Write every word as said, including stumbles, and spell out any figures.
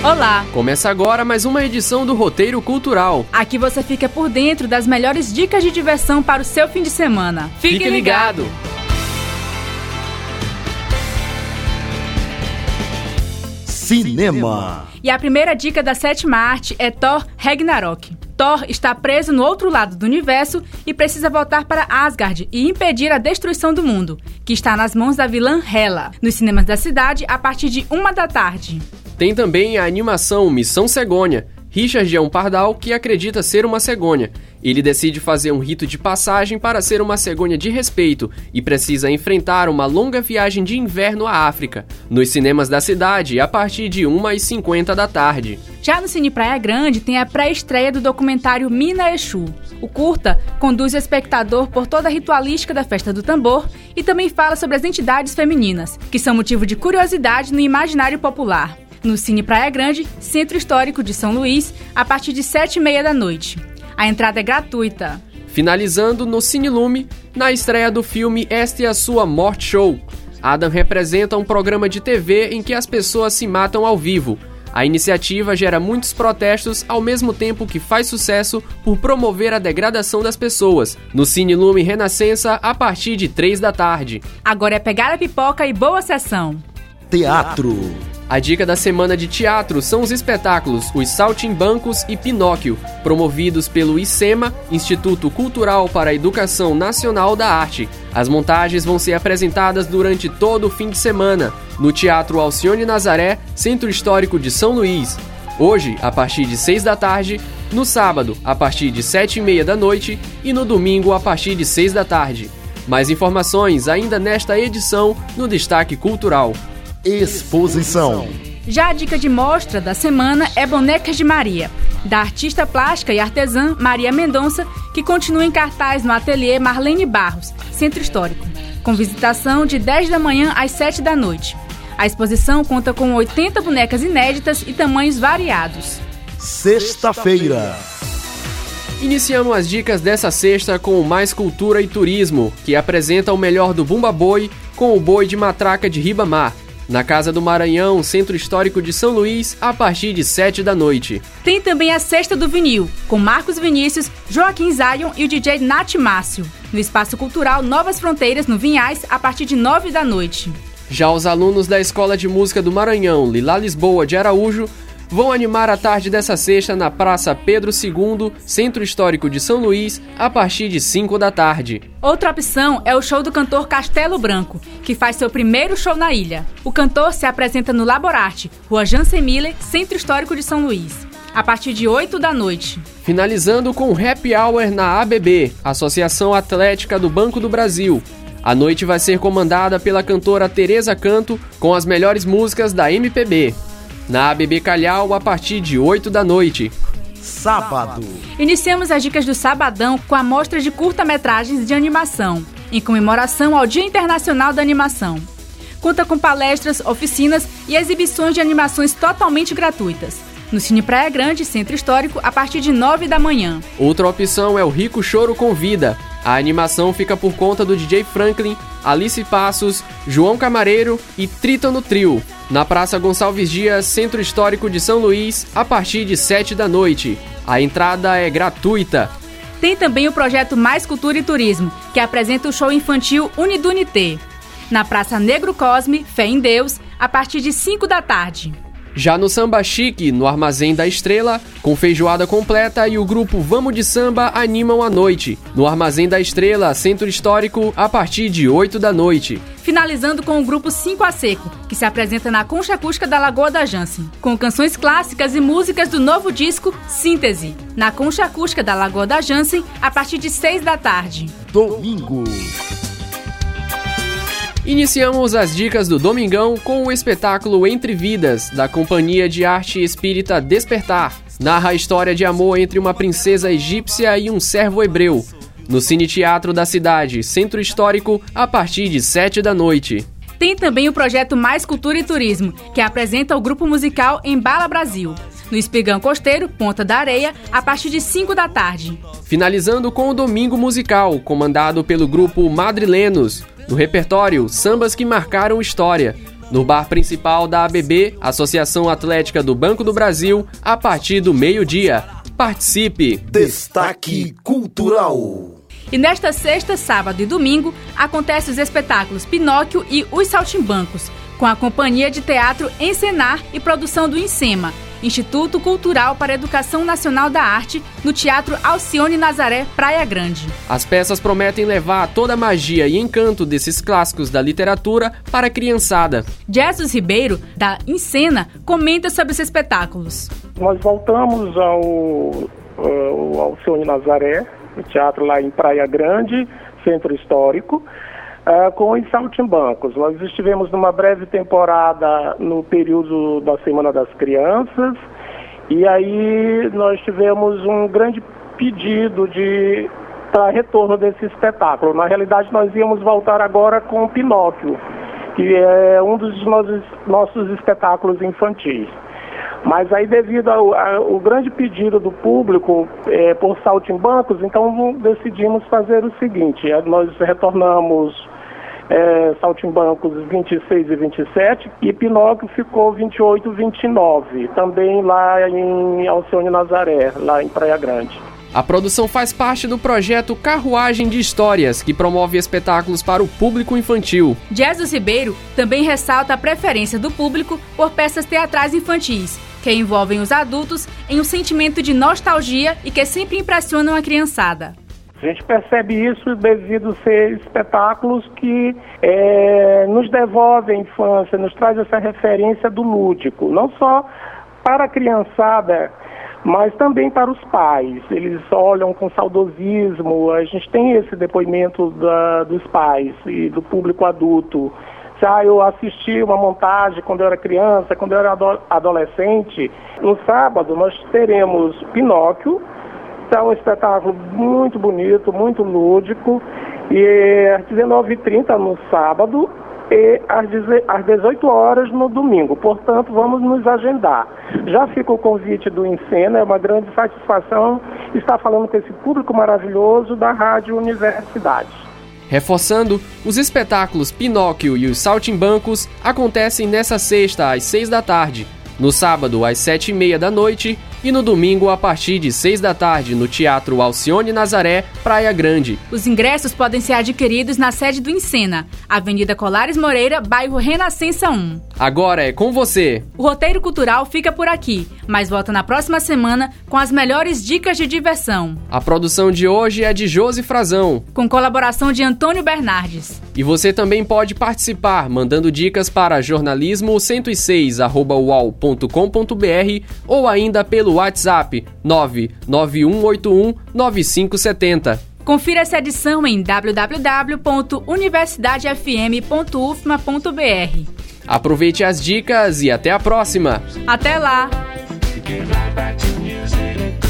Olá! Começa agora mais uma edição do Roteiro Cultural. Aqui você fica por dentro das melhores dicas de diversão para o seu fim de semana. Fique, Fique ligado! ligado. Cinema. E a primeira dica da sétima arte é Thor Ragnarok. Thor está preso no outro lado do universo e precisa voltar para Asgard e impedir a destruição do mundo, que está nas mãos da vilã Hela, nos cinemas da cidade a partir de uma da tarde. Tem também a animação Missão Cegônia. Richard é um pardal que acredita ser uma cegônia. Ele decide fazer um rito de passagem para ser uma cegônia de respeito e precisa enfrentar uma longa viagem de inverno à África, nos cinemas da cidade, a partir de uma e cinquenta da tarde. Já no Cine Praia Grande tem a pré-estreia do documentário Mina Exu. O curta conduz o espectador por toda a ritualística da festa do tambor e também fala sobre as entidades femininas, que são motivo de curiosidade no imaginário popular. No Cine Praia Grande, Centro Histórico de São Luís, a partir de sete e meia da noite. A entrada é gratuita. Finalizando no Cine Lume, na estreia do filme Esta é a Sua Morte Show. Adam representa um programa de T V em que as pessoas se matam ao vivo. A iniciativa gera muitos protestos ao mesmo tempo que faz sucesso por promover a degradação das pessoas. No Cine Lume Renascença, a partir de três da tarde. Agora é pegar a pipoca e boa sessão. Teatro. A dica da semana de teatro são os espetáculos Os Saltimbancos e Pinóquio, promovidos pelo ICEMA, Instituto Cultural para a Educação Nacional da Arte. As montagens vão ser apresentadas durante todo o fim de semana, no Teatro Alcione Nazaré, Centro Histórico de São Luís. Hoje, a partir de seis da tarde, no sábado, a partir de sete e meia da noite e no domingo, a partir de seis da tarde. Mais informações ainda nesta edição no Destaque Cultural. Exposição. Já a dica de mostra da semana é Bonecas de Maria, da artista plástica e artesã Maria Mendonça, que continua em cartaz no ateliê Marlene Barros, Centro Histórico, com visitação de dez da manhã às sete da noite. A exposição conta com oitenta bonecas inéditas e tamanhos variados. Sexta-feira. Iniciamos as dicas dessa sexta com o Mais Cultura e Turismo, que apresenta o melhor do Bumba Boi com o boi de matraca de Ribamar, na Casa do Maranhão, Centro Histórico de São Luís, a partir de sete da noite. Tem também a Sexta do Vinil, com Marcos Vinícius, Joaquim Zion e o D J Nath Márcio, no Espaço Cultural Novas Fronteiras, no Vinhais, a partir de nove da noite. Já os alunos da Escola de Música do Maranhão, Lila Lisboa de Araújo, vão animar a tarde dessa sexta na Praça Pedro segundo, Centro Histórico de São Luís, a partir de cinco da tarde. Outra opção é o show do cantor Castelo Branco, que faz seu primeiro show na ilha. O cantor se apresenta no Laborarte, Rua Jansen Miller, Centro Histórico de São Luís, a partir de oito da noite. Finalizando com o Happy Hour na A B B, Associação Atlética do Banco do Brasil. A noite vai ser comandada pela cantora Tereza Canto, com as melhores músicas da M P B. Na A B B Calhau, a partir de oito da noite. Sábado. Iniciamos as dicas do Sabadão com a mostra de curta-metragens de animação, em comemoração ao Dia Internacional da Animação. Conta com palestras, oficinas e exibições de animações totalmente gratuitas. No Cine Praia Grande, Centro Histórico, a partir de nove da manhã. Outra opção é o Rico Choro Convida. A animação fica por conta do D J Franklin, Alice Passos, João Camareiro e Trítono Trio, na Praça Gonçalves Dias, Centro Histórico de São Luís, a partir de sete da noite. A entrada é gratuita. Tem também o projeto Mais Cultura e Turismo, que apresenta o show infantil Unidunité, na Praça Negro Cosme, Fé em Deus, a partir de cinco da tarde. Já no Samba Chique, no Armazém da Estrela, com feijoada completa e o grupo Vamos de Samba animam a noite. No Armazém da Estrela, Centro Histórico, a partir de oito da noite. Finalizando com o grupo cinco a Seco, que se apresenta na Concha Acústica da Lagoa da Jansen, com canções clássicas e músicas do novo disco Síntese, na Concha Acústica da Lagoa da Jansen, a partir de seis da tarde. Domingo. Iniciamos as dicas do Domingão com o espetáculo Entre Vidas, da Companhia de Arte Espírita Despertar. Narra a história de amor entre uma princesa egípcia e um servo hebreu. No Cine Teatro da cidade, Centro Histórico, a partir de sete da noite. Tem também o projeto Mais Cultura e Turismo, que apresenta o grupo musical Embala Brasil, no Espigão Costeiro, Ponta da Areia, a partir de cinco da tarde. Finalizando com o Domingo Musical, comandado pelo grupo Madrilenos. No repertório, sambas que marcaram história. no bar principal da A B B, Associação Atlética do Banco do Brasil, a partir do meio-dia. Participe! Destaque Cultural. E nesta sexta, sábado e domingo, acontecem os espetáculos Pinóquio e Os Saltimbancos, com a Companhia de Teatro Encenar e produção do INSEMA, Instituto Cultural para a Educação Nacional da Arte, no Teatro Alcione Nazaré, Praia Grande. As peças prometem levar toda a magia e encanto desses clássicos da literatura para a criançada. Jesus Ribeiro, da INSENA, comenta sobre os espetáculos. Nós voltamos ao, ao Alcione Nazaré, o teatro lá em Praia Grande, Centro Histórico, uh, com os Saltimbancos. Nós estivemos numa breve temporada no período da Semana das Crianças, e aí nós tivemos um grande pedido de para retorno desse espetáculo. Na realidade, nós íamos voltar agora com o Pinóquio, que é um dos nossos, nossos espetáculos infantis. Mas aí, devido ao, ao grande pedido do público é, por Saltimbancos, então decidimos fazer o seguinte: nós retornamos é, Saltimbancos vinte e seis e vinte e sete e Pinóquio ficou vinte e oito e vinte e nove, também lá em Alcione Nazaré, lá em Praia Grande. A produção faz parte do projeto Carruagem de Histórias, que promove espetáculos para o público infantil. Jesus Ribeiro também ressalta a preferência do público por peças teatrais infantis, que envolvem os adultos em um sentimento de nostalgia e que sempre impressionam a criançada. A gente percebe isso devido a ser espetáculos que é, nos devolvem a infância, nos traz essa referência do lúdico, não só para a criançada, mas também para os pais. Eles olham com saudosismo, a gente tem esse depoimento da, dos pais e do público adulto. Ah, eu assisti uma montagem quando eu era criança, quando eu era adolescente. No sábado nós teremos Pinóquio, que é um espetáculo muito bonito, muito lúdico, e às dezenove e trinta no sábado e às dezoito horas no domingo. Portanto, vamos nos agendar. Já fica o convite do INSENA, é uma grande satisfação estar falando com esse público maravilhoso da Rádio Universidade. Reforçando, os espetáculos Pinóquio e os Saltimbancos acontecem nessa sexta às seis da tarde, no sábado às sete e meia da noite e no domingo a partir de seis da tarde no Teatro Alcione Nazaré, Praia Grande. Os ingressos podem ser adquiridos na sede do INSENA, Avenida Colares Moreira, bairro Renascença um. Agora é com você! O roteiro cultural fica por aqui, mas volta na próxima semana com as melhores dicas de diversão. A produção de hoje é de Josi Frazão, com colaboração de Antônio Bernardes. E você também pode participar mandando dicas para jornalismo cento e seis arroba u a u ponto com ponto b r ou ainda pelo WhatsApp nove nove um oito um nove cinco sete zero. Confira essa edição em w w w ponto universidade f m ponto u f m a ponto b r. Aproveite as dicas e até a próxima! Até lá! Get right back to music.